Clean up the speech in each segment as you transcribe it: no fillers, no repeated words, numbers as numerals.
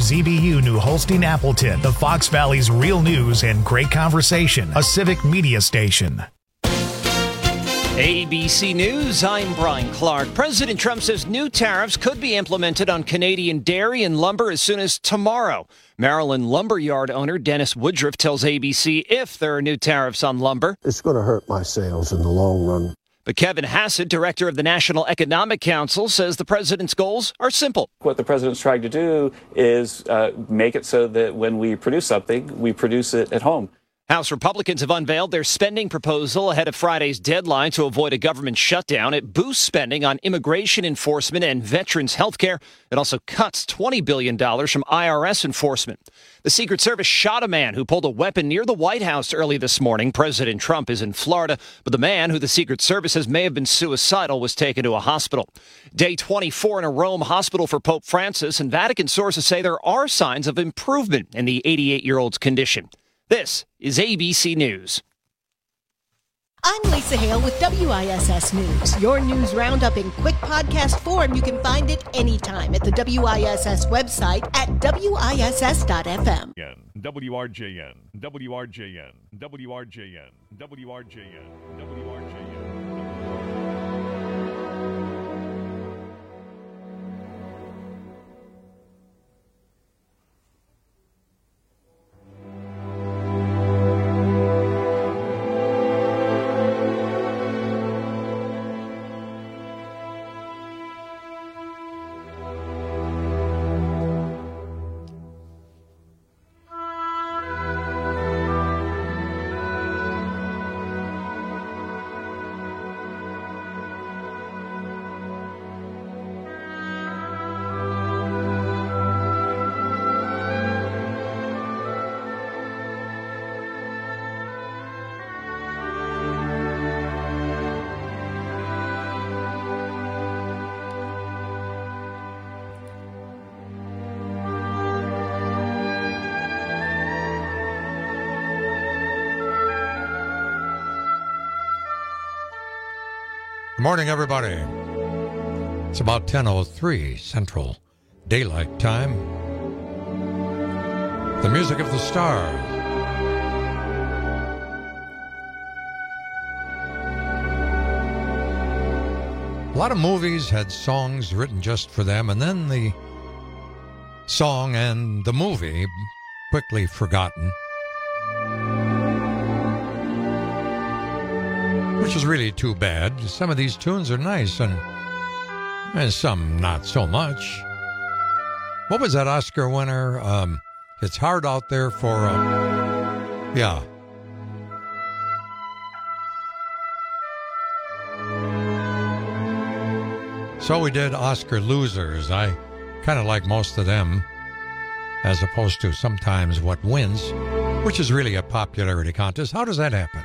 WZBU New Holstein Appleton, the Fox Valley's real news and great conversation, a civic media station. ABC News, I'm Brian Clark. President Trump says new tariffs could be implemented on Canadian dairy and lumber as soon as tomorrow. Maryland lumberyard owner Dennis Woodruff tells ABC if there are new tariffs on lumber, it's going to hurt my sales in the long run. But Kevin Hassett, director of the National Economic Council, says the president's goals are simple. What the president's trying to do is make it so that when we produce something, we produce it at home. House Republicans have unveiled their spending proposal ahead of Friday's deadline to avoid a government shutdown. It boosts spending on immigration enforcement and veterans health care. It also cuts $20 billion from IRS enforcement. The Secret Service shot a man who pulled a weapon near the White House early this morning. President Trump is in Florida, but the man, who the Secret Service says may have been suicidal, was taken to a hospital. Day 24 in a Rome hospital for Pope Francis, and Vatican sources say there are signs of improvement in the 88-year-old's condition. This is ABC News. I'm Lisa Hale with WISS News. Your news roundup in quick podcast form. You can find it anytime at the WISS website at WISS.FM. WRJN, WRJN, WRJN, WRJN, WRJN. Good morning, everybody. It's about 10:03 Central Daylight Time. The music of the stars. A lot of movies had songs written just for them, and then the song and the movie quickly forgotten. Which is really too bad. Some of these tunes are nice and some not so much. What was that Oscar winner? It's hard out there for... yeah. So we did Oscar losers. I kind of like most of them, as opposed to sometimes what wins, which is really a popularity contest. How does that happen?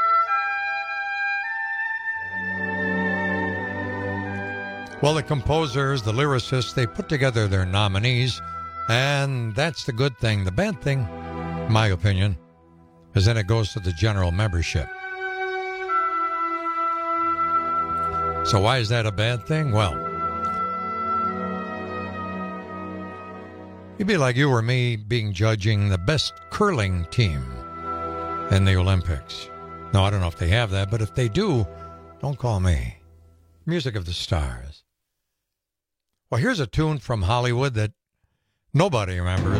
Well, the composers, the lyricists, they put together their nominees, and that's the good thing. The bad thing, in my opinion, is then it goes to the general membership. So why is that a bad thing? Well, it'd be like you or me being judging the best curling team in the Olympics. No, I don't know if they have that, but if they do, don't call me. Music of the stars. Well, here's a tune from Hollywood that nobody remembers.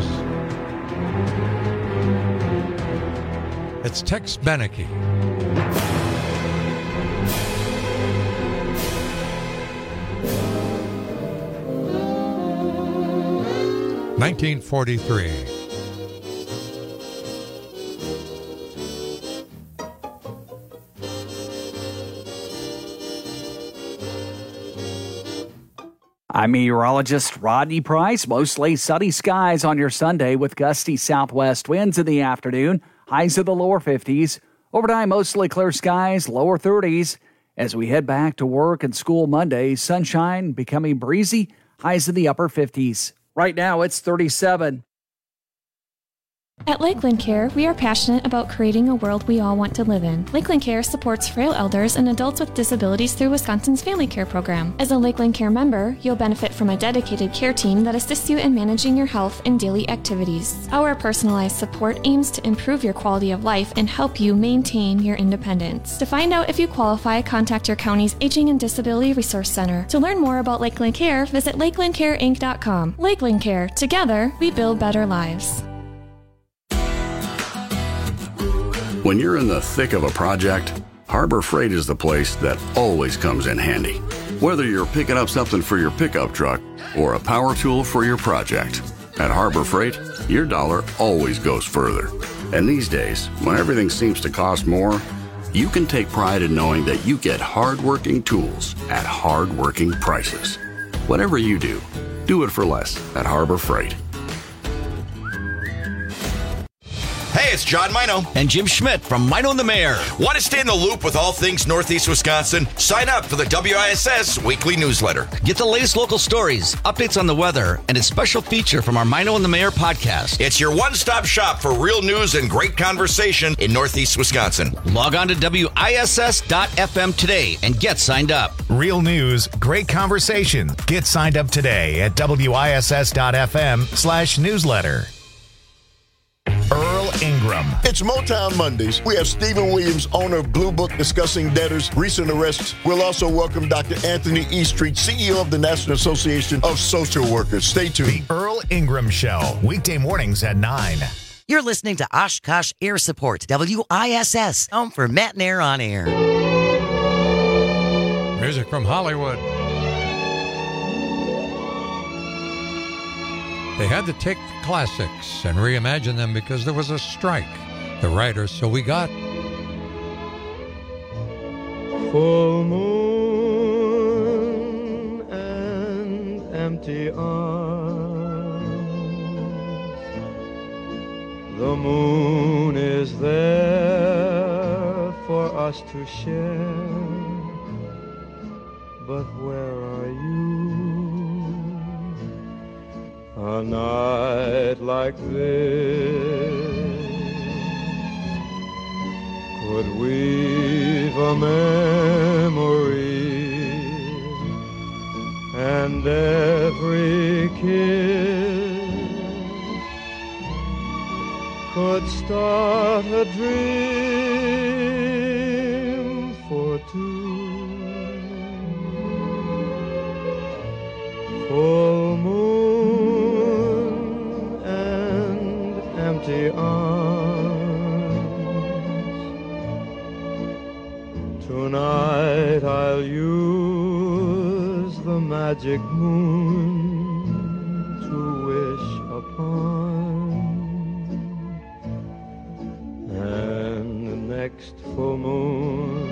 It's Tex Beneke. (1943). I'm meteorologist Rodney Price. Mostly sunny skies on your Sunday with gusty southwest winds in the afternoon. Highs of the lower 50s. Overnight, mostly clear skies, lower 30s. As we head back to work and school Monday, sunshine becoming breezy. Highs in the upper 50s. Right now, it's 37. At Lakeland Care, we are passionate about creating a world we all want to live in. Lakeland Care supports frail elders and adults with disabilities through Wisconsin's Family Care Program. As a Lakeland Care member, you'll benefit from a dedicated care team that assists you in managing your health and daily activities. Our personalized support aims to improve your quality of life and help you maintain your independence. To find out if you qualify, contact your county's Aging and Disability Resource Center. To learn more about Lakeland Care, visit lakelandcareinc.com. Lakeland Care. Together, we build better lives. When you're in the thick of a project, Harbor Freight is the place that always comes in handy. Whether you're picking up something for your pickup truck or a power tool for your project, at Harbor Freight, your dollar always goes further. And these days, when everything seems to cost more, you can take pride in knowing that you get hard-working tools at hard-working prices. Whatever you do it for less at Harbor Freight. Hey, it's John Mino and Jim Schmidt from Mino and the Mayor. Want to stay in the loop with all things Northeast Wisconsin? Sign up for the WISS weekly newsletter. Get the latest local stories, updates on the weather, and a special feature from our Mino and the Mayor podcast. It's your one-stop shop for real news and great conversation in Northeast Wisconsin. Log on to WISS.FM today and get signed up. Real news, great conversation. Get signed up today at WISS.FM/newsletter. Earl Ingram. It's Motown Mondays. We have Stephen Williams, owner of Blue Book, discussing debtors' recent arrests. We'll also welcome Dr. Anthony Eastreet, CEO of the National Association of Social Workers. Stay tuned. The Earl Ingram Show, weekday mornings at 9. You're listening to Oshkosh Air Support, WISS, home for Matt and Air on Air. Music from Hollywood. They had to take the classics and reimagine them because there was a strike. The writers, so we got full moon and empty arms. The moon is there for us to share, but where are you? A night like this could weave a memory, and every kiss could start a dream for two. Full moon and empty arms. Tonight I'll use the magic moon to wish upon, and the next full moon,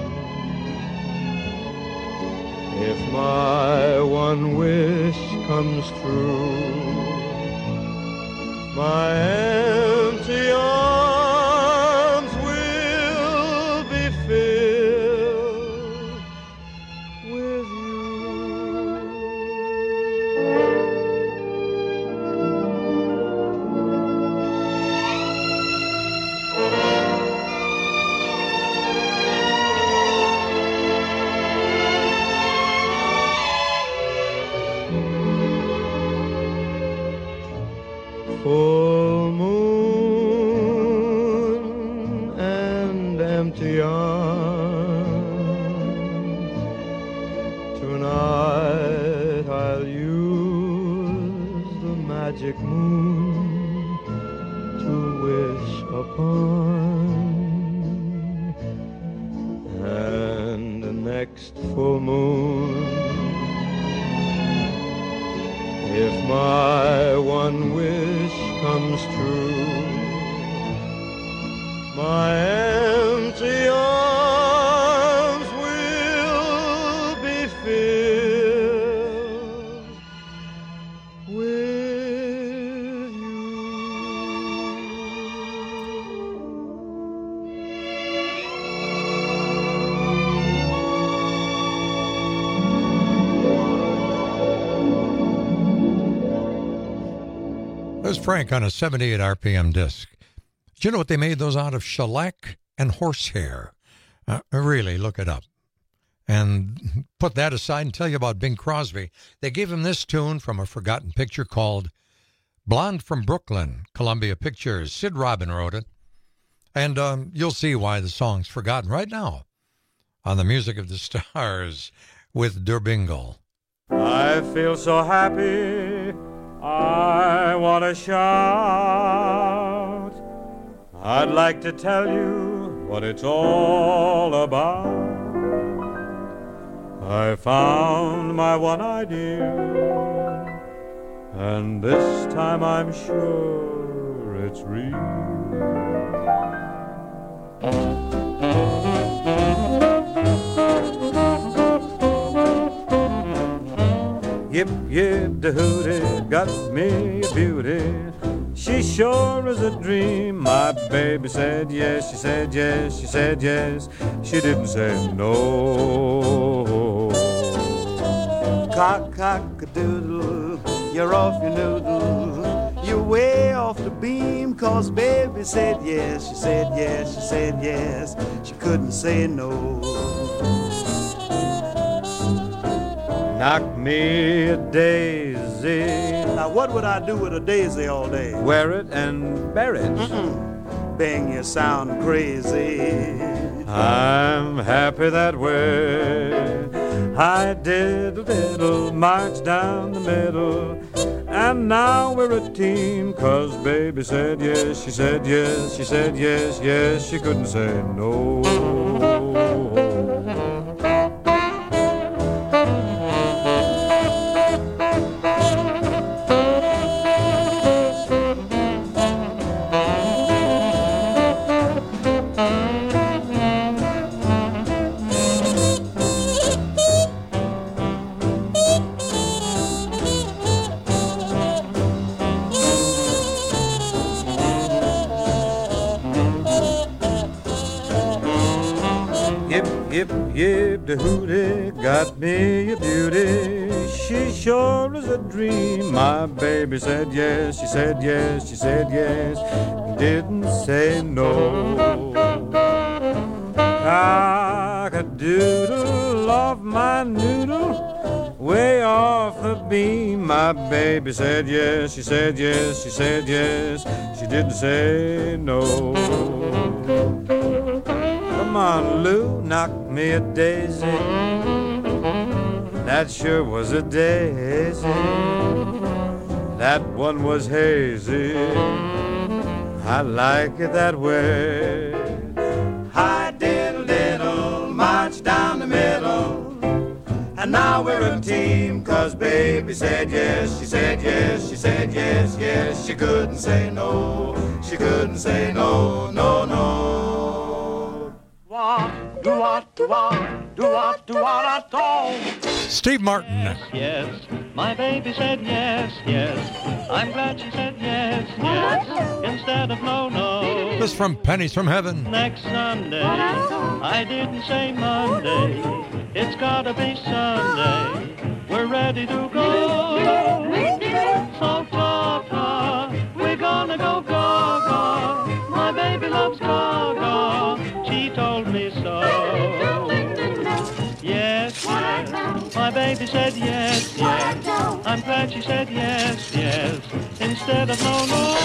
if my one wish comes true, my empty arms will be filled with full moon and empty arms. Tonight I'll use the magic moon to wish upon, and the next full moon, if my one wish comes true, my empty arms will be filled with you. There's Frank on a 78 RPM disc. Do you know what they made those out of? Shellac and horsehair. Really, look it up. And put that aside and tell you about Bing Crosby. They gave him this tune from a forgotten picture called Blonde from Brooklyn, Columbia Pictures. Sid Robin wrote it. And you'll see why the song's forgotten right now on the Music of the Stars with Durbingle. I feel so happy, I want to shout. I'd like to tell you what it's all about. I found my one idea, and this time I'm sure it's real. Yip, yip, the hootie got me a beauty. She sure is a dream. My baby said yes, she said yes, she said yes. She didn't say no. Cock-a-doodle, you're off your noodle. You're way off the beam, 'cause baby said yes, she said yes, she said yes. She couldn't say no. Knock me a daisy. Now what would I do with a daisy all day? Wear it and bear it. Bang, you sound crazy. I'm happy that way. I did a little march down the middle, and now we're a team, 'cause baby said yes, she said yes, she said yes, yes, she couldn't say no. Yip, the hootie got me a beauty. She sure is a dream. My baby said yes, she said yes, she said yes. Didn't say no. Cock-a-doodle off my noodle, way off the beam. My baby said yes, she said yes, she said yes. She didn't say no. Come on, Lou, knock me a daisy. That sure was a daisy. That one was hazy. I like it that way. I did a little march down the middle, and now we're a team, 'cause baby said yes, she said yes, she said yes, yes. She couldn't say no, she couldn't say no, no, no. Steve Martin. Yes, my baby said yes, yes. I'm glad she said yes, yes, instead of no, no. This from Pennies from Heaven. Next Sunday, I didn't say Monday. It's gotta be Sunday. We're ready to go. So ta-ta, we're gonna go gaga. My baby loves gaga. She told me so. Yes, yes, my baby said yes, yes. I'm glad she said yes, yes, instead of no, no.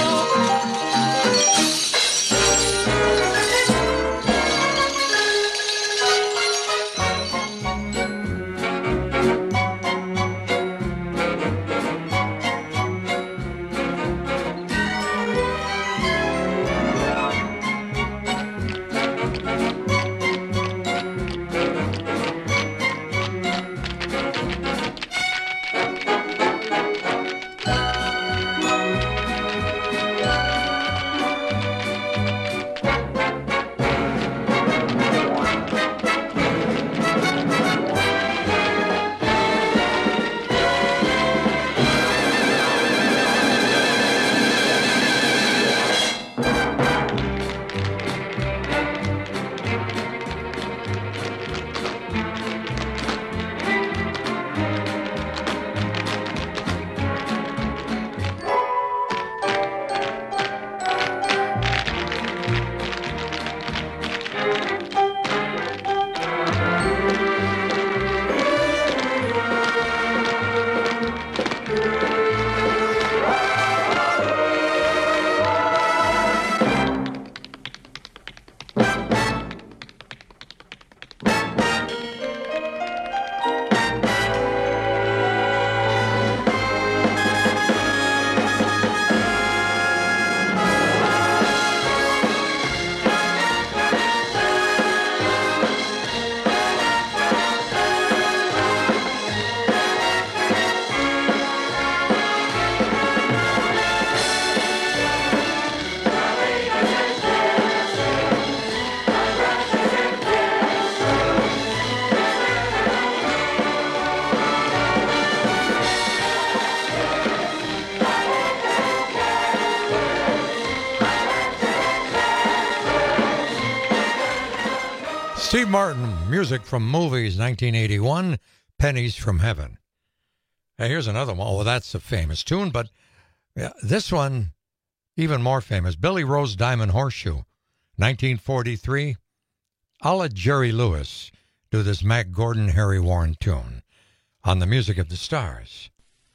Steve Martin, music from movies, 1981, Pennies from Heaven. Hey, here's another one. Oh, that's a famous tune, but this one, even more famous. Billy Rose Diamond Horseshoe, 1943. I'll let Jerry Lewis do this Mac Gordon, Harry Warren tune on the Music of the Stars.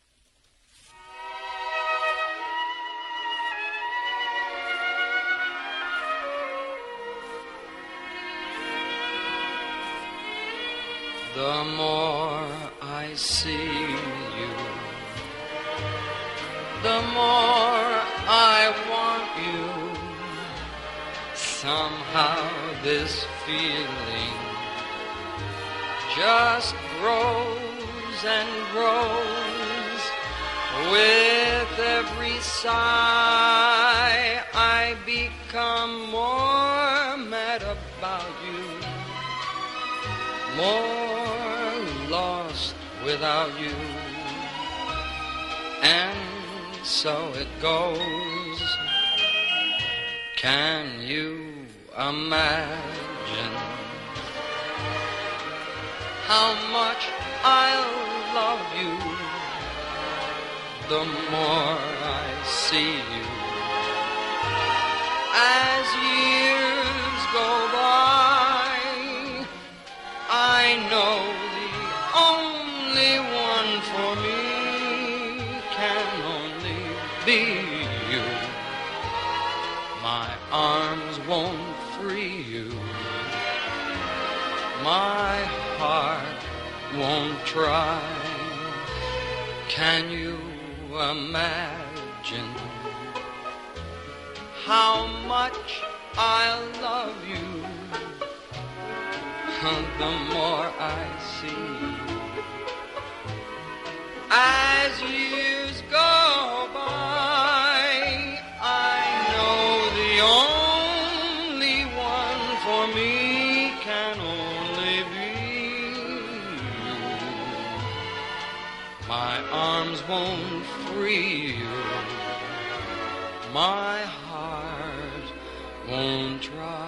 The more I see you, the more I want you. Somehow this feeling just grows and grows. With every sigh, I become more mad about you, more lost without you. And so it goes. Can you imagine how much I'll love you the more I see you? As years go by, I know the only one for me can only be you. My arms won't free you, my heart won't try. Can you imagine how much I love you? The more I see you, as years go by, I know the only one for me can only be you. My arms won't free you, my heart won't try.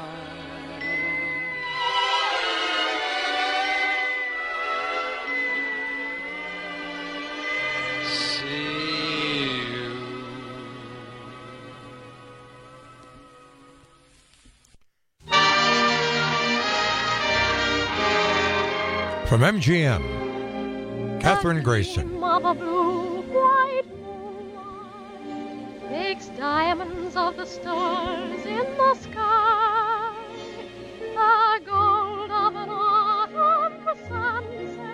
From MGM, Catherine Grayson. Of a blue, white moonlight makes diamonds of the stars in the sky. The gold of an autumn sunset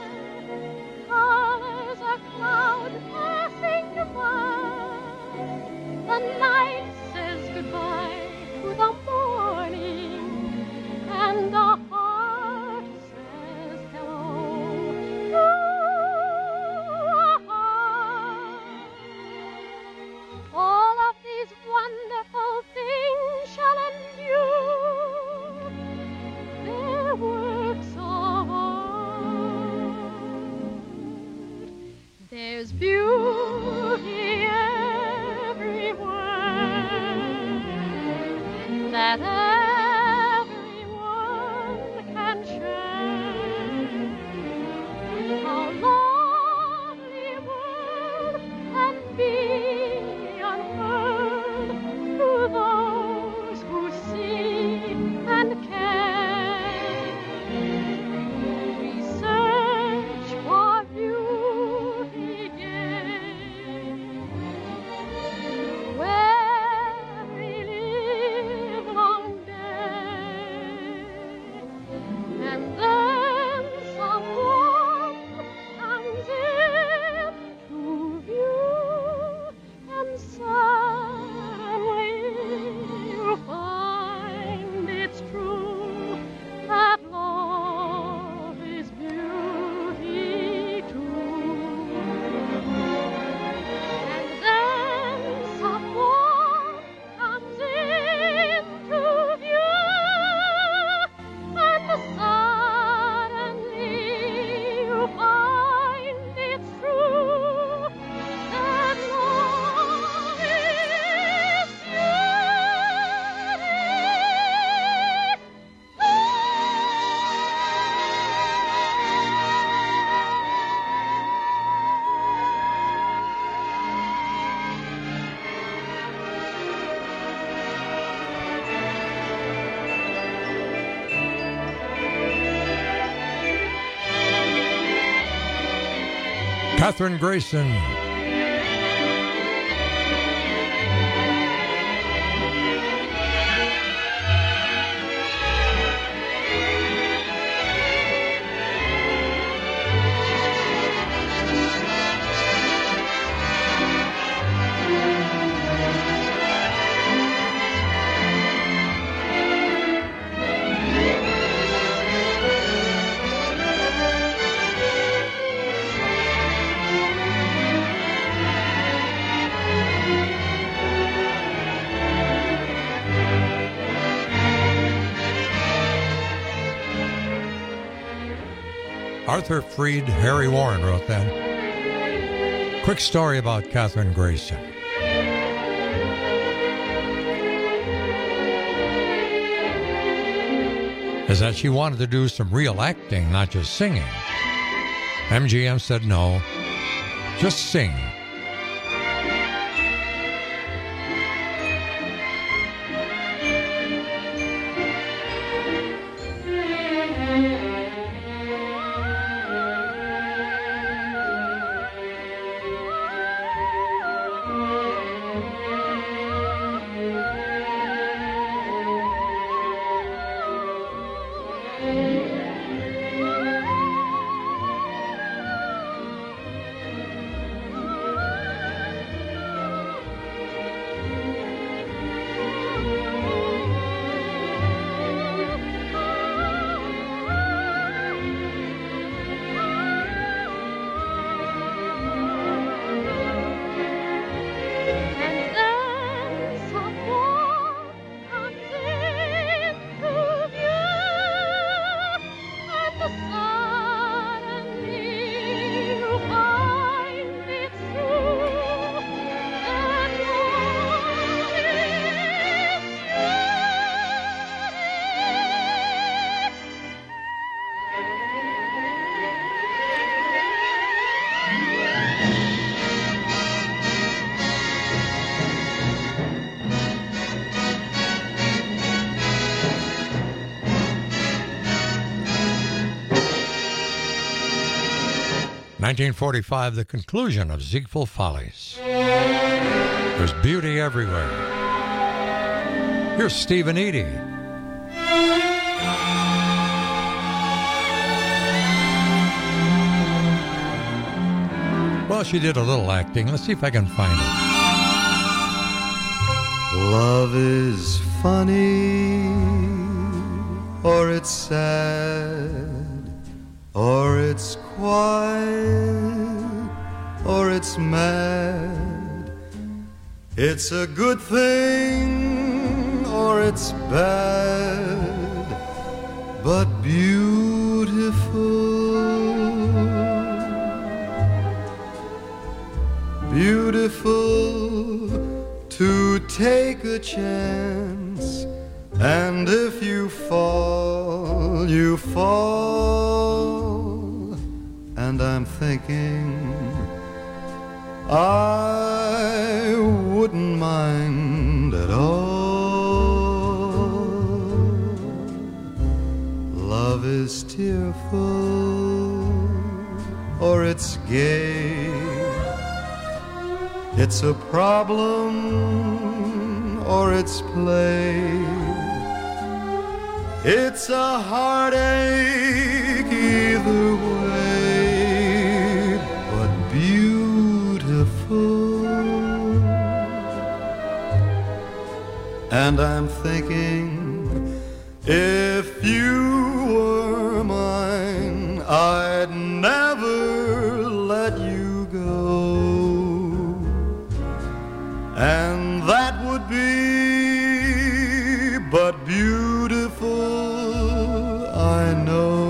colors a cloud passing by. The night says goodbye to the morning, and the heart says hello to a heart. All of these wonderful things shall endure, their works of art. There's beauty everywhere that Kathryn Grayson. Arthur Freed, Harry Warren wrote that. Quick story about Kathryn Grayson. Is that she wanted to do some real acting, not just singing. MGM said no, just sing. (1945), the conclusion of Ziegfeld Follies. There's beauty everywhere. Here's Stephen Eady. Well, she did a little acting. Let's see if I can find it. Love is funny, or it's sad, or it's quiet, or it's mad. It's a good thing, or it's bad, but beautiful. Beautiful to take a chance, and if you fall, you fall. And I'm thinking I wouldn't mind at all. Love is tearful, or it's gay. It's a problem, or it's play. It's a heartache either way, but beautiful. And I'm thinking, if you were mine, I'd never let you go. And that would be but beautiful, I know.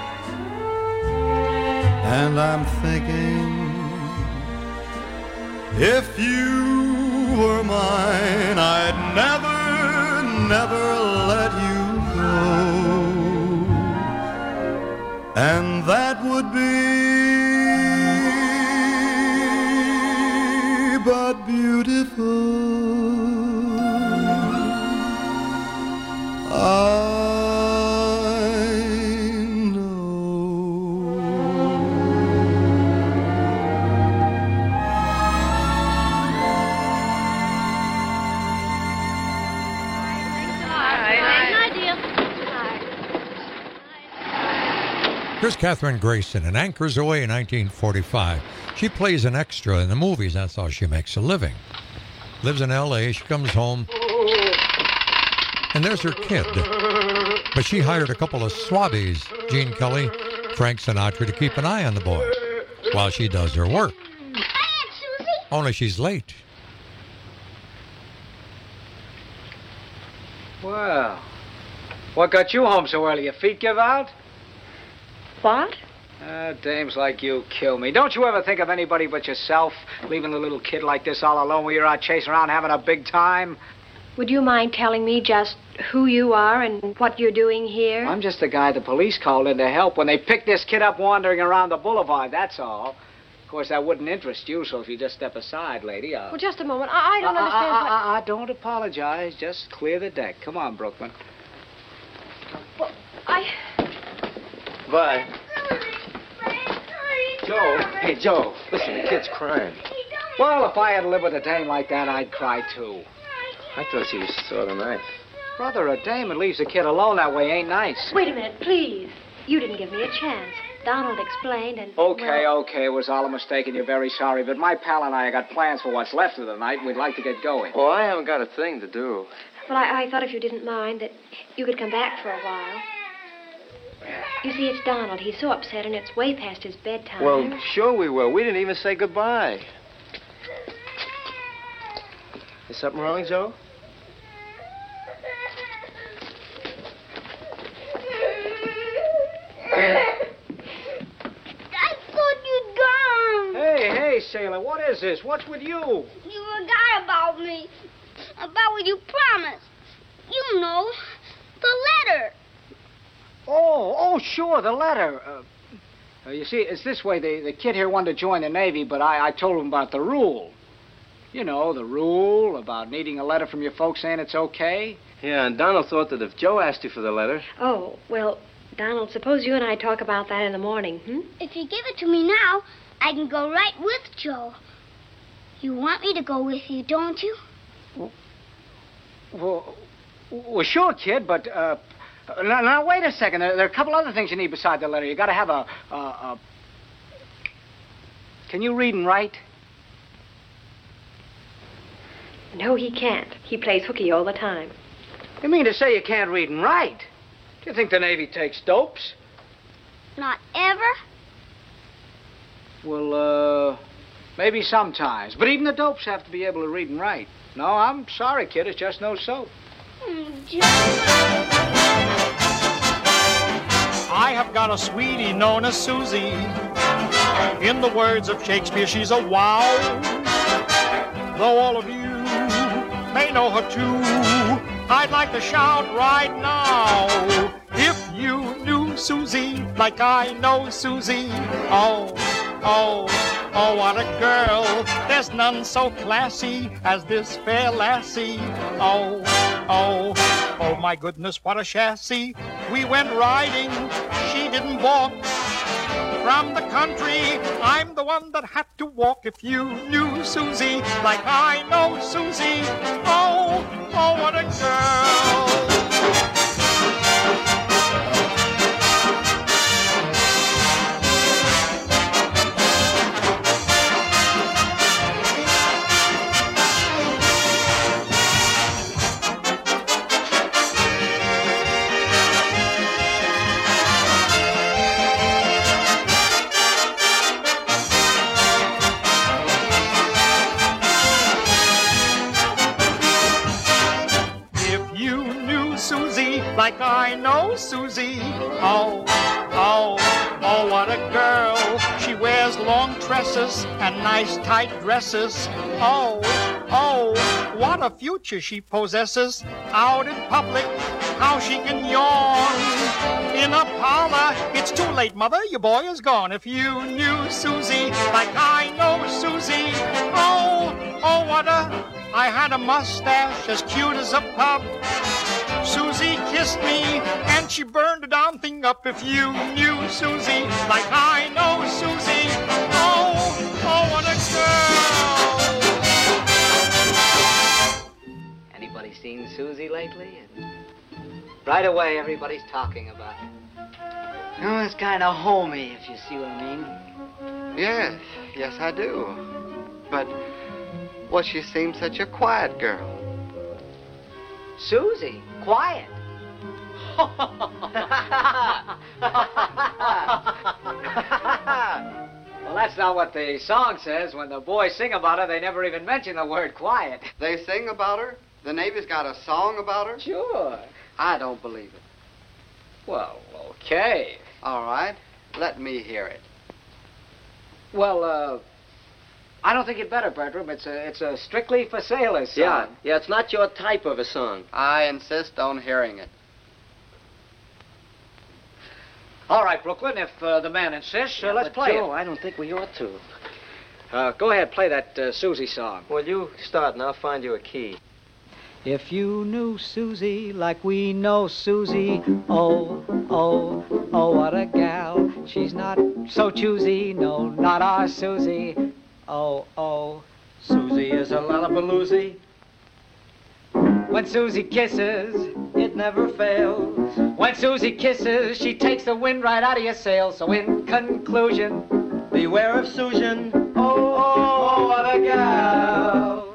And I'm thinking, If you were mine, I'd never, never let you go. And that would be but beautiful. Here's Katherine Grayson in Anchors Away in 1945. She plays an extra in the movies. That's how she makes a living. Lives in L.A. She comes home, and there's her kid. But she hired a couple of swabbies, Gene Kelly, Frank Sinatra, to keep an eye on the boy while she does her work. Only she's late. Well, what got you home so early? Your feet give out? What? Dames like you kill me. Don't you ever think of anybody but yourself, leaving a little kid like this all alone while you're out chasing around having a big time? Would you mind telling me just who you are and what you're doing here? I'm just the guy the police called in to help when they picked this kid up wandering around the boulevard, that's all. Of course, that wouldn't interest you, so if you just step aside, lady, Well, just a moment. I don't understand Don't apologize. Just clear the deck. Come on, Brooklyn. Well, Bye. Joe. Hey, Joe. Listen, the kid's crying. Well, if I had to live with a dame like that, I'd cry, too. I thought she was sort of nice. Brother, a dame that leaves a kid alone that way ain't nice. Wait a minute, please. You didn't give me a chance. Donald explained and... Okay. It was all a mistake and you're very sorry, but my pal and I got plans for what's left of the night and we'd like to get going. Oh, I haven't got a thing to do. Well, I thought if you didn't mind that you could come back for a while. You see, it's Donald. He's so upset, and it's way past his bedtime. Well, sure we will. We didn't even say goodbye. Is something wrong, Joe? I thought you'd gone. Hey, sailor, what is this? What's with you? You forgot about me. About what you promised. You know, the letter. Oh, sure, the letter. You see, it's this way. The kid here wanted to join the Navy, but I told him about the rule. You know, the rule about needing a letter from your folks saying it's okay. Yeah, and Donald thought that if Joe asked you for the letter... Oh, well, Donald, suppose you and I talk about that in the morning, If you give it to me now, I can go right with Joe. You want me to go with you, don't you? Well, sure, kid, but... Now, wait a second. There are a couple other things you need beside the letter. You got to have a... Can you read and write? No, he can't. He plays hooky all the time. You mean to say you can't read and write? Do you think the Navy takes dopes? Not ever? Well, maybe sometimes. But even the dopes have to be able to read and write. No, I'm sorry, kid. It's just no soap. I have got a sweetie known as Susie. In the words of Shakespeare, she's a wow. Though all of you may know her too, I'd like to shout right now. If you knew Susie like I know Susie, oh, what a girl. There's none so classy as this fair lassie. Oh, my goodness, what a chassis. We went riding, she didn't walk. From the country, I'm the one that had to walk. If you knew Susie like I know Susie, oh, what a girl. If you knew Susie like I know Susie. Oh, oh, oh, what a girl. She wears long tresses and nice tight dresses. Oh, oh, what a future she possesses. Out in public, how she can yawn. In a parlor, it's too late, mother, your boy is gone. If you knew Susie like I know Susie. Oh, oh, what a... I had a mustache as cute as a pup. Susie kissed me and she burned the darn thing up. If you knew Susie like I know Susie. Oh, oh, what a girl. Anybody seen Susie lately? Right away, everybody's talking about her. Oh, it's kind of homey, if you see what I mean. Yes, I do. But, well, she seems such a quiet girl. Susie? Quiet? Well, that's not what the song says. When the boys sing about her, they never even mention the word quiet. They sing about her? The Navy's got a song about her? Sure. I don't believe it. Well, okay. All right. Let me hear it. Well, I don't think you'd better, Bertram. It's a strictly for sailors song. Yeah, it's not your type of a song. I insist on hearing it. All right, Brooklyn, if the man insists, let's play Joe, it. I don't think we ought to. Go ahead, play that Susie song. Well, you start and I'll find you a key. If you knew Susie like we know Susie, oh, oh, oh, what a gal. She's not so choosy, no, not our Susie. Oh, oh, Susie is a lollapaloozy. when Susie kisses, it never fails. When Susie kisses, she takes the wind right out of your sails. So in conclusion, beware of Susan. Oh, oh, oh, what a gal.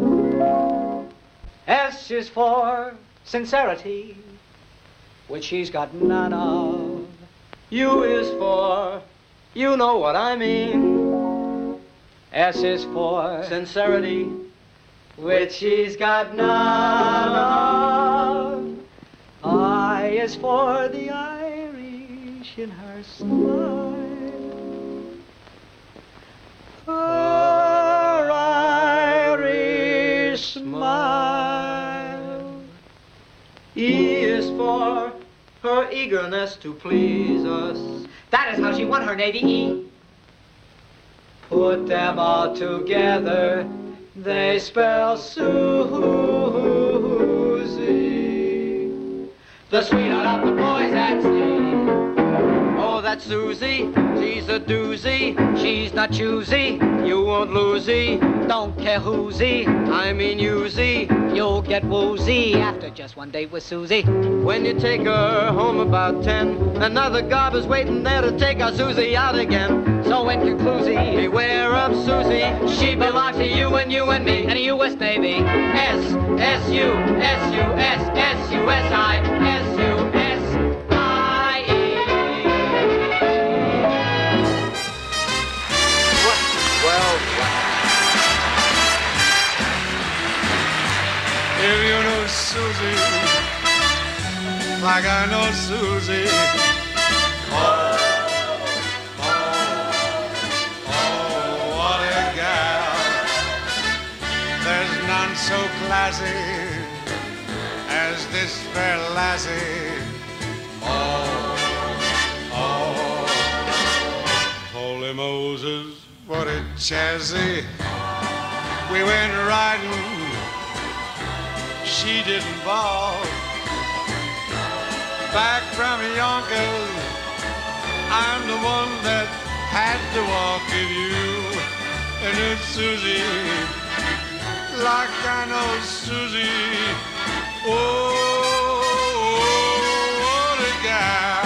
S is for sincerity, which she's got none of. U is for, you know what I mean. S is for sincerity, which she's got none of. I is for the Irish in her smile. Her Irish smile. E is for her eagerness to please us. That is how she won her Navy E. Put them all together, they spell Susie, the sweetheart of the boys at sea. Oh, that's Susie, she's a doozy. She's not choosy, you won't losey. Don't care who'sy, I mean usey. you'll get woozy after just one date with Susie. When you take her home about 10, another gob is waiting there to take our Susie out again. So in conclusion, beware of Susie. She belongs to you and me and the U.S. Navy. S, S-U, S-U, S, S-U-S-I, S-U-S-I-E. Well, If you know Susie, like I know Susie, oh, what a gal. There's none so classy as this fair lassie. Oh, holy Moses, what a chassis. We went riding, she didn't fall. Back from Yonkers, I'm the one that had to walk with you. And it's Susie, like I know Susie. Oh, what a gal.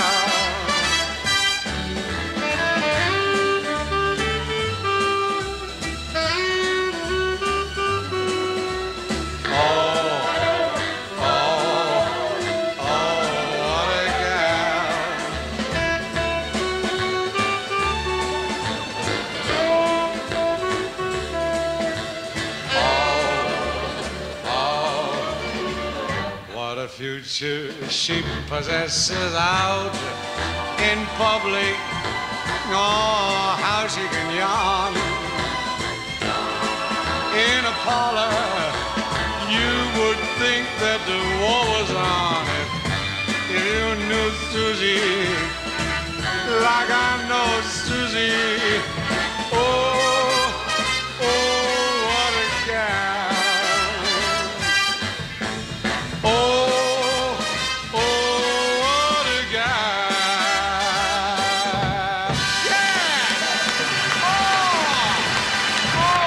she possesses out in public. Oh, how she can yawn. In a parlor, you would think that the war was on it. If you knew Susie like I know Susie, oh, what a gal. Oh, what a gal. Yeah! Oh,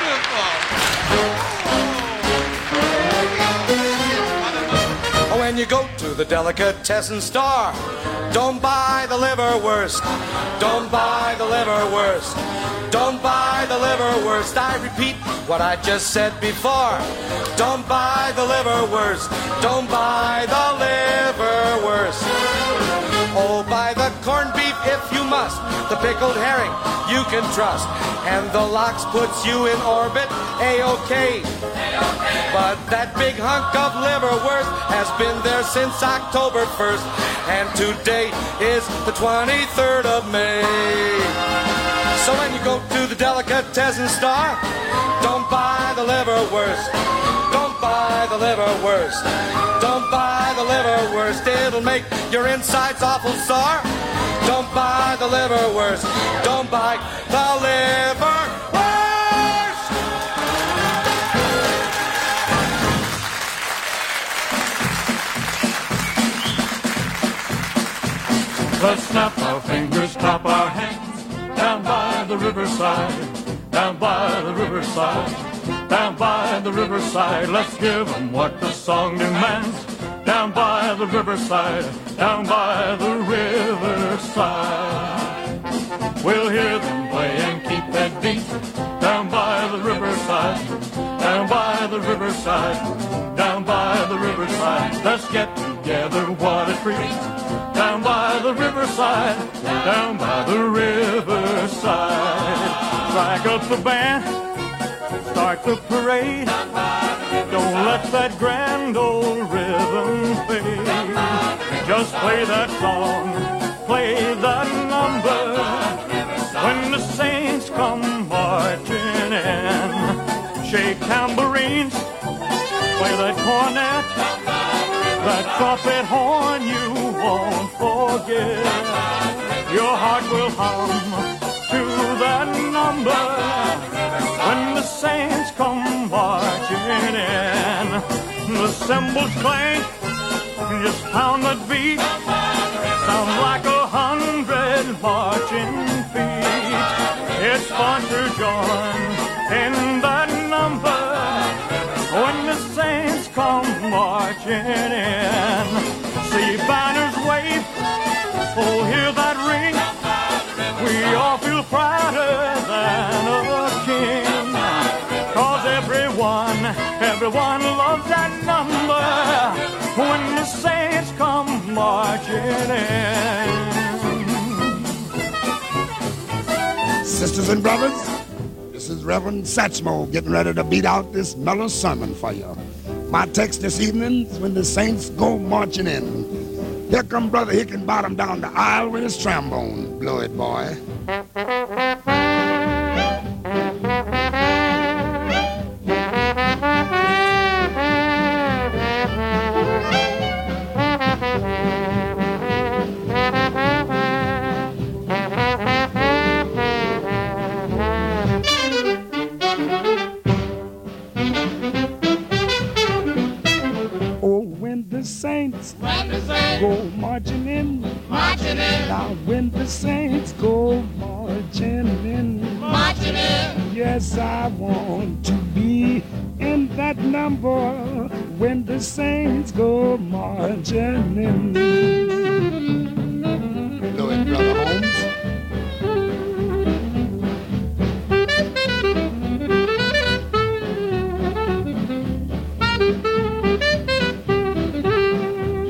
beautiful. When you go to the delicatessen store, don't buy the liverwurst. Don't buy the liverwurst. Don't buy the liverwurst. I repeat what I just said before. Don't buy the liverwurst. Don't buy the liverwurst. Oh, buy the corned beef if you must. The pickled herring you can trust. And the lox puts you in orbit, A-OK. But that big hunk of liverwurst has been there since October 1st. And today is the 23rd of May. So when you go to the delicatessen store, don't buy the liverwurst. Don't buy the liverwurst. Don't buy the liverwurst. It'll make your insides awful sore. Don't buy the liverwurst. Don't buy the liverwurst. Let's snap our fingers, clap our hands, down by the riverside, down by the riverside, down by the riverside. Let's give them what the song demands, down by the riverside, down by the riverside. We'll hear them play and keep that beat, down by the riverside, down by the riverside, down by the riverside. Let's get together, what a treat. Down by the riverside, down by the riverside. Strike up the band, start the parade. Don't let that grand old rhythm fade. Just play that song, play that number. When the saints come marching in, shake tambourines, play that cornet. That trumpet horn you won't forget. Your heart will hum to that number when the saints come marching in. The cymbals clank, just pound that beat. Sound like 100 marching feet. It's fun to join in that number when the saints come marching in. See banners wave, oh hear that ring. We all feel prouder than a king. 'Cause everyone loves that number when the saints come marching in. Sisters and brothers, this is Reverend Satchmo getting ready to beat out this mellow sermon for you. My text this evening is when the saints go marching in. Here come Brother Hickenbottom down the aisle with his trombone. Blow it, boy. Saints go marching in, Now when the saints go marching in, yes, I want to be in that number when the saints go marching in. Blow it, Brother Holmes.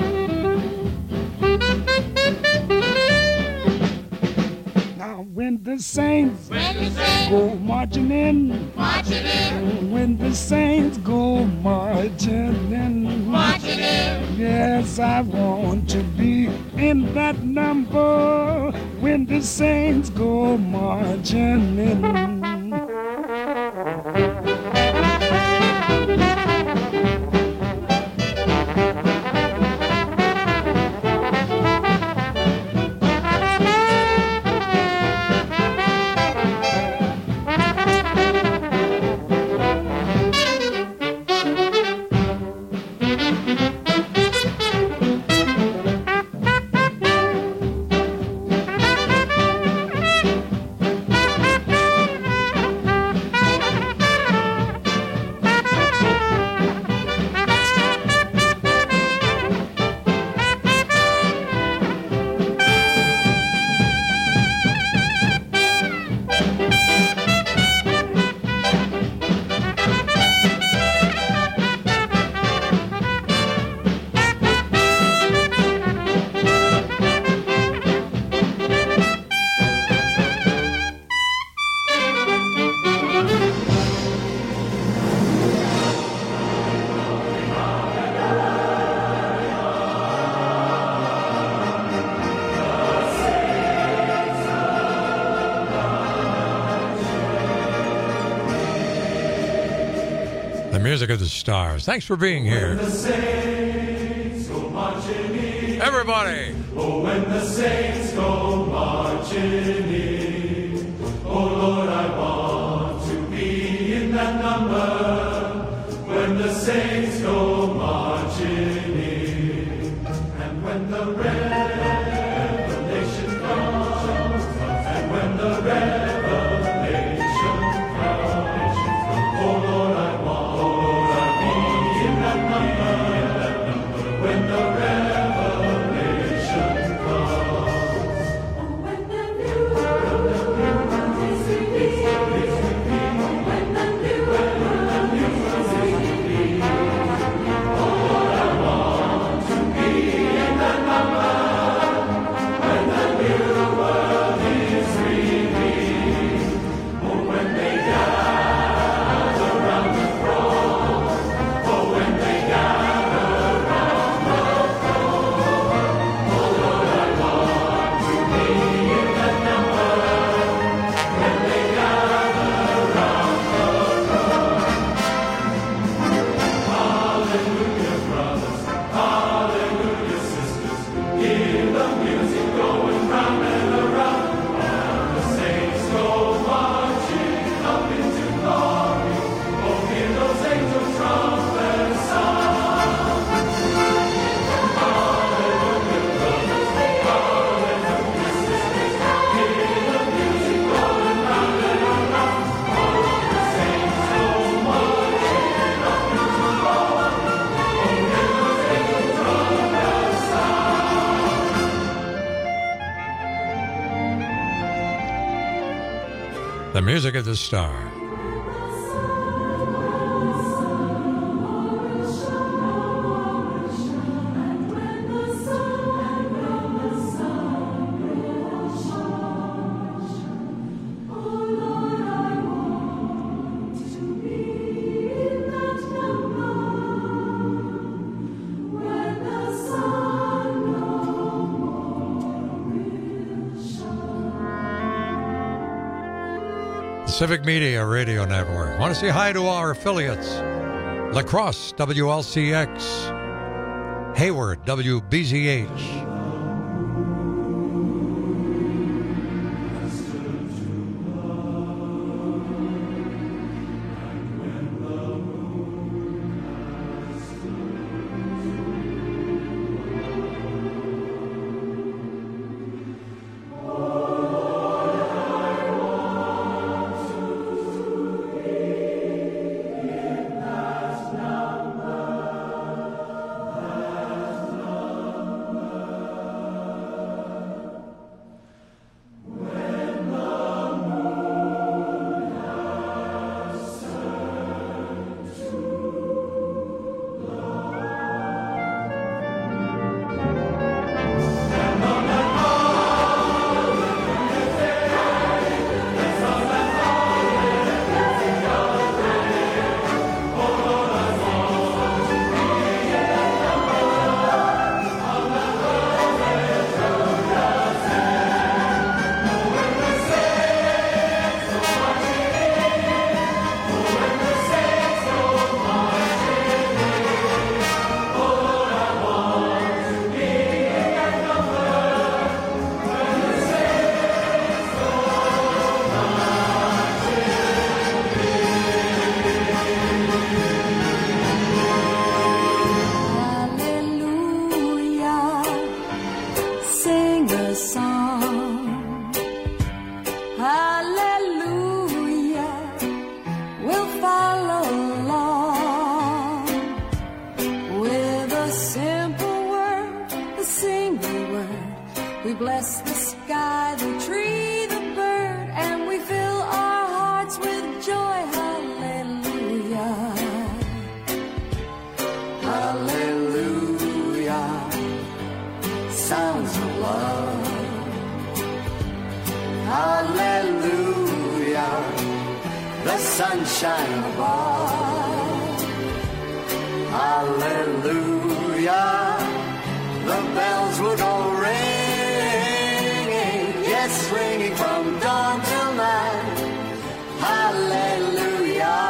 When the the saints go marching in, when the saints go marching in, yes, I want to be in that number when the saints go marching in. Music of the Stars. Thanks for being here. Everybody. Oh, when the saints go marching in, oh Lord, I want to be in that number. When the saints go marching in, and when the revelation comes, and when the revelation comes, oh Lord, I want. When the revelation comes, when the new world is revealed, when the new world is revealed, oh Lord, I want to be in that number. When the new world is revealed, oh, when they gather round the throne, oh, when they gather. The Music of the Star. Civic Media Radio Network. Want to say hi to our affiliates. La Crosse, WLCX. Hayward, WBZH. We bless the sky, the tree, the bird, and we fill our hearts with joy. Hallelujah. Hallelujah. Sounds of love. Hallelujah. The sunshine above. Hallelujah. The bells will go ringing, yes, ringing from dawn till night. Hallelujah.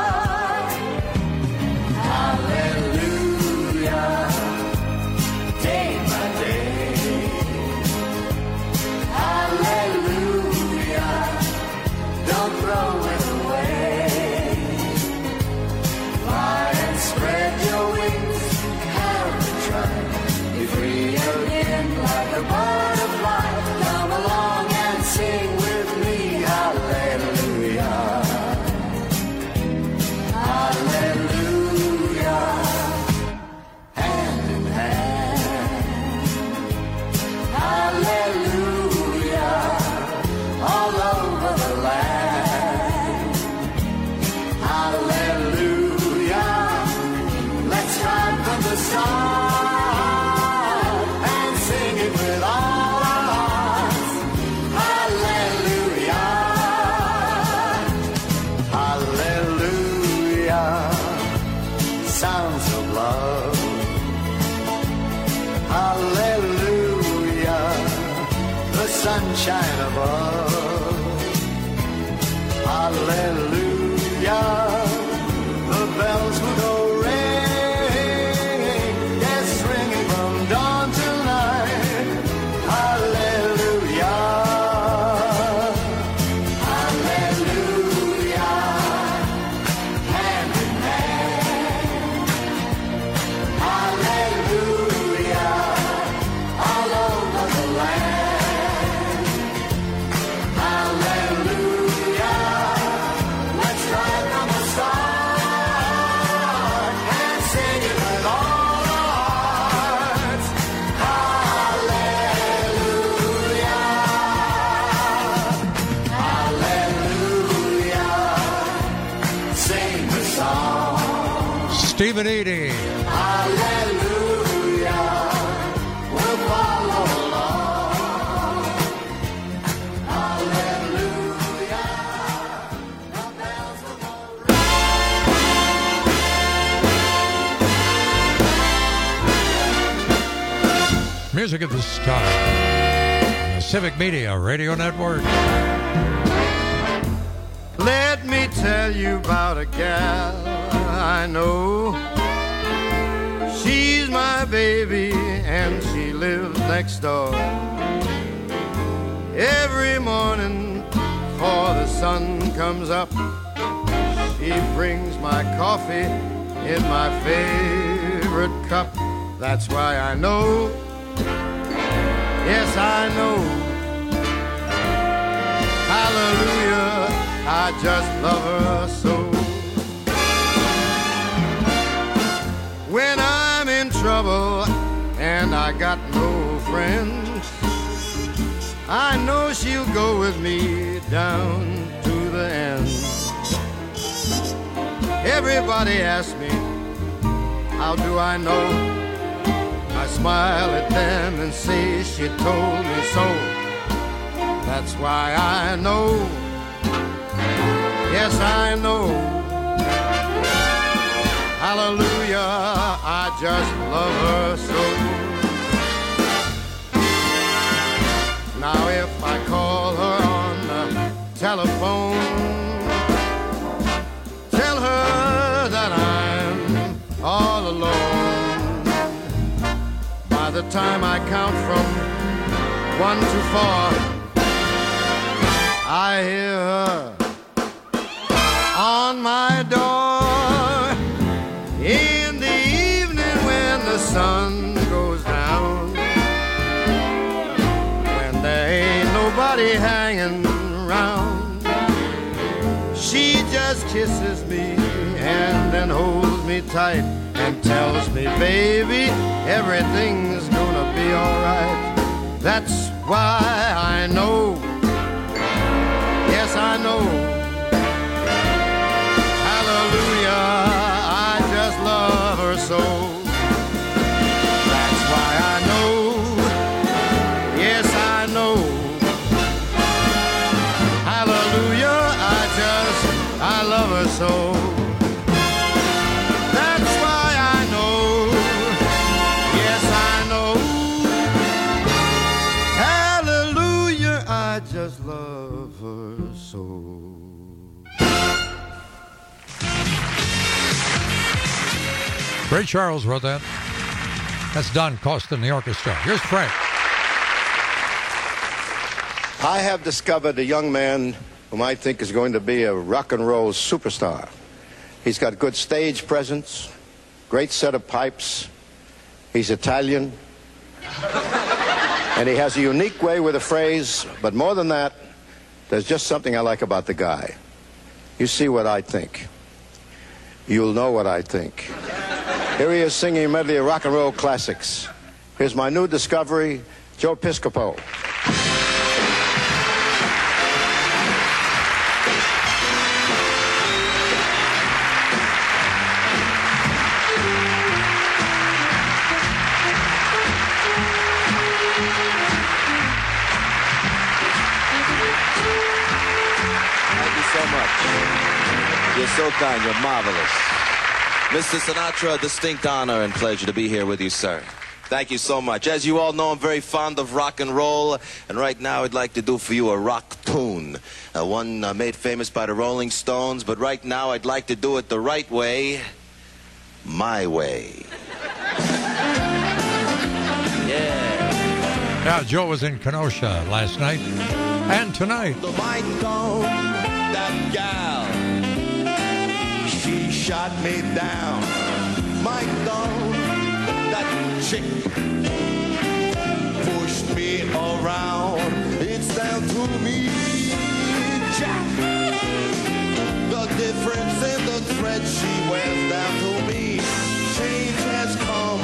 Hallelujah. Day by day. Hallelujah. Don't throw it away. Fly and spread your wings. Have a try. Be free again like a butterfly. Come along and sing with me. Hallelujah. Hallelujah. Hand in hand. Hallelujah. All over the land. Hallelujah. Let's ride from the start and sing it with all our hearts. Hallelujah. Hallelujah. Sounds of love. Hallelujah. The sunshine above. Hallelujah. The bells will go ringing, yes, ringing from dawn till night. Hallelujah. Hallelujah. Hand in hand. Hallelujah. All over the land. Hallelujah. Let's ride from the start and sing it with all our hearts. Hallelujah. Hallelujah. Sing the song. Stephen Eady. Hallelujah. We'll follow along. Hallelujah. The bells will go Music of the Star. On the Civic Media Radio Network. Let me tell you about a gal I know. She's my baby and she lives next door. Every morning before the sun comes up, she brings my coffee in my favorite cup. That's why I know, yes I know, hallelujah, I just love her so. When I'm in trouble and I got no friends, I know she'll go with me down to the end. Everybody asks me, how do I know? I smile at them and say she told me so. That's why I know, yes I know, hallelujah, I just love her so. Now if I call her on the telephone, tell her that I'm all alone. By the time I count from 1 to 4, I hear her on my door. In the evening when the sun goes down, when there ain't nobody hanging around, she just kisses me and then holds me tight and tells me, baby, everything's gonna be alright. That's why I know, yes I know, hallelujah, I just love her so. That's why I know, yes I know, hallelujah, I love her so. That's why I know, yes I know, hallelujah, I just love her so. Ray Charles wrote that. That's Don Costa in the orchestra. Here's Frank. I have discovered a young man whom I think is going to be a rock and roll superstar. He's got good stage presence, great set of pipes. He's Italian. And he has a unique way with a phrase, but more than that, there's just something I like about the guy. You see what I think. You'll know what I think. Here he is singing a medley of rock and roll classics. Here's my new discovery, Joe Piscopo. You're so kind. You're marvelous. Mr. Sinatra, a distinct honor and pleasure to be here with you, sir. Thank you so much. As you all know, I'm very fond of rock and roll, and right now I'd like to do for you a rock tune, one made famous by the Rolling Stones, but right now I'd like to do it the right way, my way. Yeah, Joe was in Kenosha last night and tonight. The mic on that gal, she shot me down. Mic on that chick, pushed me around. It's down to me, Jack. The difference in the thread she wears down to me. Change has come,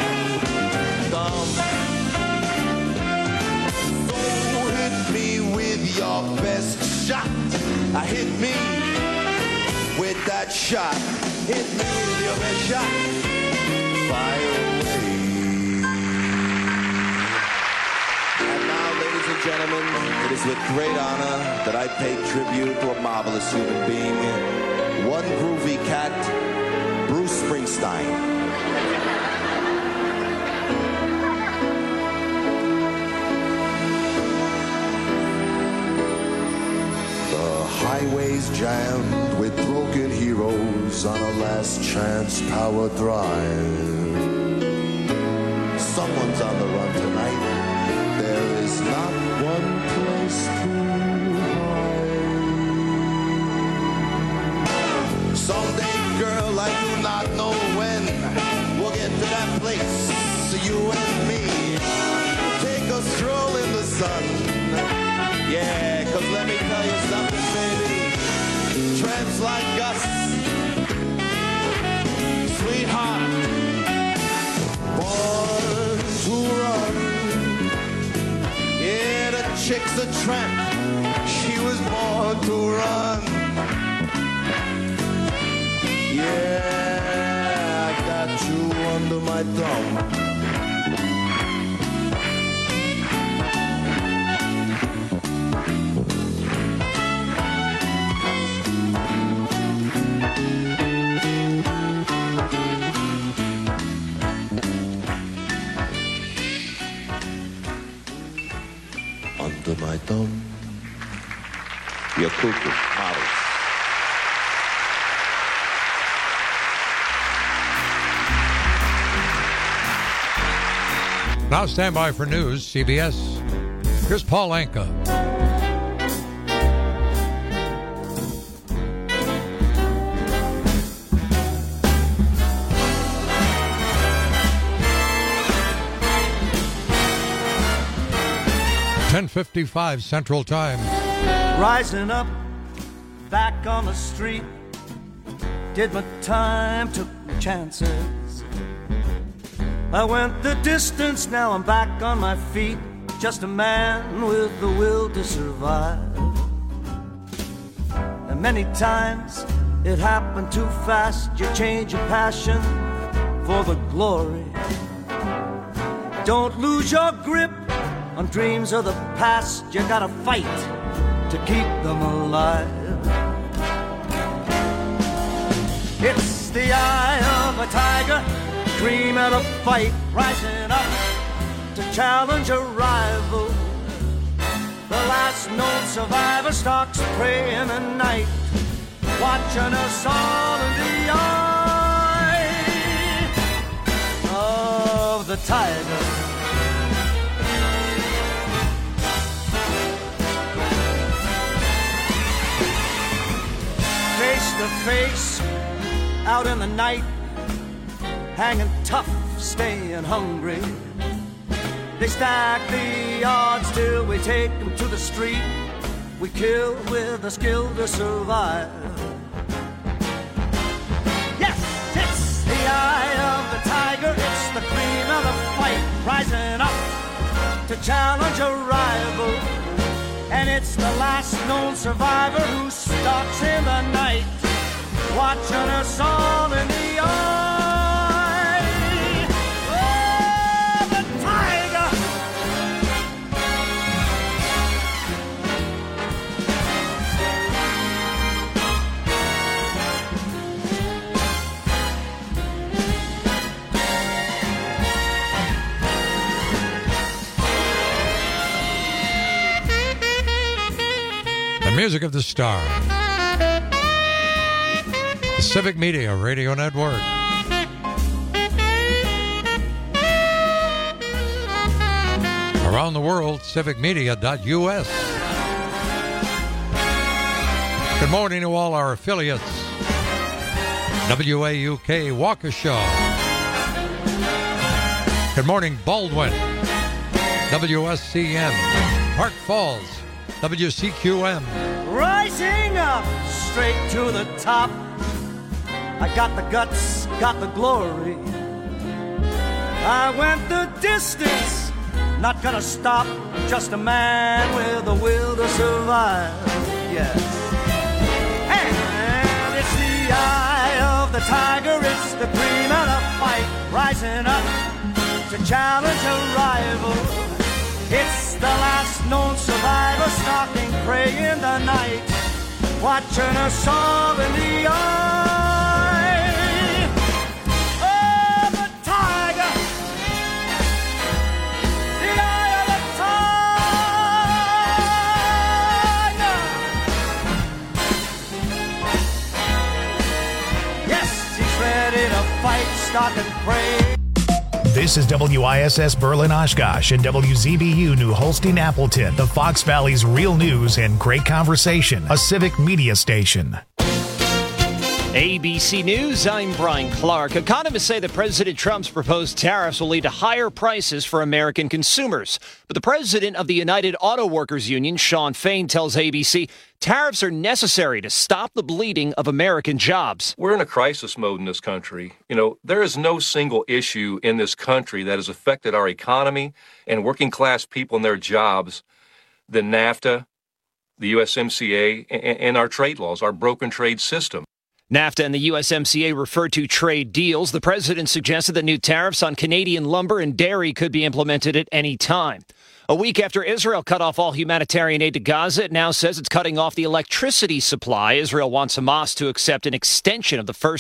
so hit me with your best shot. Hit me with that shot. Hit me with your best shot. Fire away. And now, ladies and gentlemen, it is with great honor that I pay tribute to a marvelous human being, one groovy cat, Bruce Springsteen. Highways jammed with broken heroes on a last chance power drive. Someone's on the run tonight. There is not one place to hide. Someday, girl, I do not know when we'll get to that place. You and me take a stroll in the sun. Yeah, 'cause let me tell you something, baby. Tramps like us, sweetheart, born to run. Yeah, the chick's a tramp. She was born to run. Yeah, I got you under my thumb. Under my thumb, your cuckoo models. Now stand by for news, CBS. Here's Paul Anka. .55 Central Time. Rising up, back on the street, did my time, took my chances. I went the distance, now I'm back on my feet, just a man with the will to survive. And many times it happened too fast. You change your passion for the glory. Don't lose your grip on dreams of the past. You gotta fight to keep them alive. It's the eye of a tiger, dream of a fight, rising up to challenge a rival. The last known survivor stalks prey in the night, watching us all in the eye of the tiger. Face to face, out in the night, hanging tough, staying hungry. They stack the odds till we take them to the street. We kill with the skill to survive. Yes, it's the eye of the tiger. It's the cream of the fight, rising up to challenge a rival. And it's the last known survivor who stalks in the night, watching us all in the eye of the tiger. The music of the stars. The Civic Media Radio Network. Around the world, civicmedia.us. Good morning to all our affiliates. WAUK Waukesha. Good morning, Baldwin. WSCM. Park Falls. WCQM. Rising up straight to the top. I got the guts, got the glory. I went the distance, not gonna stop. Just a man with a will to survive. Yes. And it's the eye of the tiger. It's the cream of the fight, rising up to challenge a rival. It's the last known survivor, stalking prey in the night, watching us all in the eye of the tiger. The eye of the tiger. Yes, he's ready to fight, stalking prey. This is WISS Berlin Oshkosh and WZBU New Holstein Appleton, the Fox Valley's real news and great conversation, a civic media station. ABC News, I'm Brian Clark. Economists say that President Trump's proposed tariffs will lead to higher prices for American consumers. But the president of the United Auto Workers Union, Shawn Fain, tells ABC tariffs are necessary to stop the bleeding of American jobs. We're in a crisis mode in this country. You know, there is no single issue in this country that has affected our economy and working class people and their jobs than NAFTA, the USMCA, and our trade laws, our broken trade system. NAFTA and the USMCA referred to trade deals. The president suggested that new tariffs on Canadian lumber and dairy could be implemented at any time. A week after Israel cut off all humanitarian aid to Gaza, it now says it's cutting off the electricity supply. Israel wants Hamas to accept an extension of the first